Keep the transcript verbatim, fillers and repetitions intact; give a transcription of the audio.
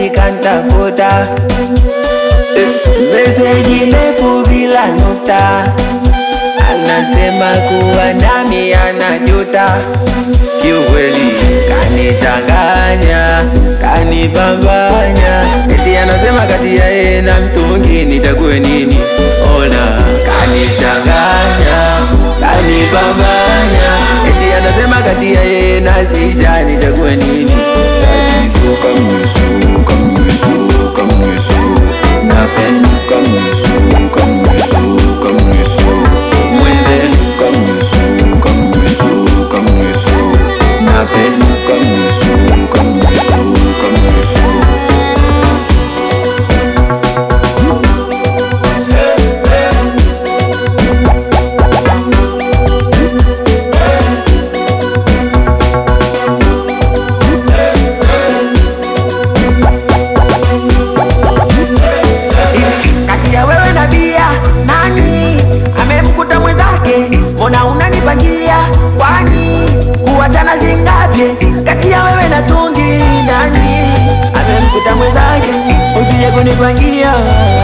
eti kantafuta, meseji ndefu bila nukta, anasema kuwa nami anajuta. Kiukweli kanichanganya, kanibambanya, eti anasema kati ya yeye na mtu mwingine nichague nini. Ona kanichanganya, kanibambanya, eti anasema kati ya yeye na shisha nichague nini. Tatizo kamwesu, kamwesu, kamwesu, napenda kamwesu, kamwesu, kamwesu, mwenzenu kamwesu, kamwesu, kamwesu, napenda kamwesu, kamwesu, kamwesu. Mbona unanipangia? Kwani kuachana shingapi? Kati ya wewe na Tungi nani amemkuta mwenzake? Usije kunipangia.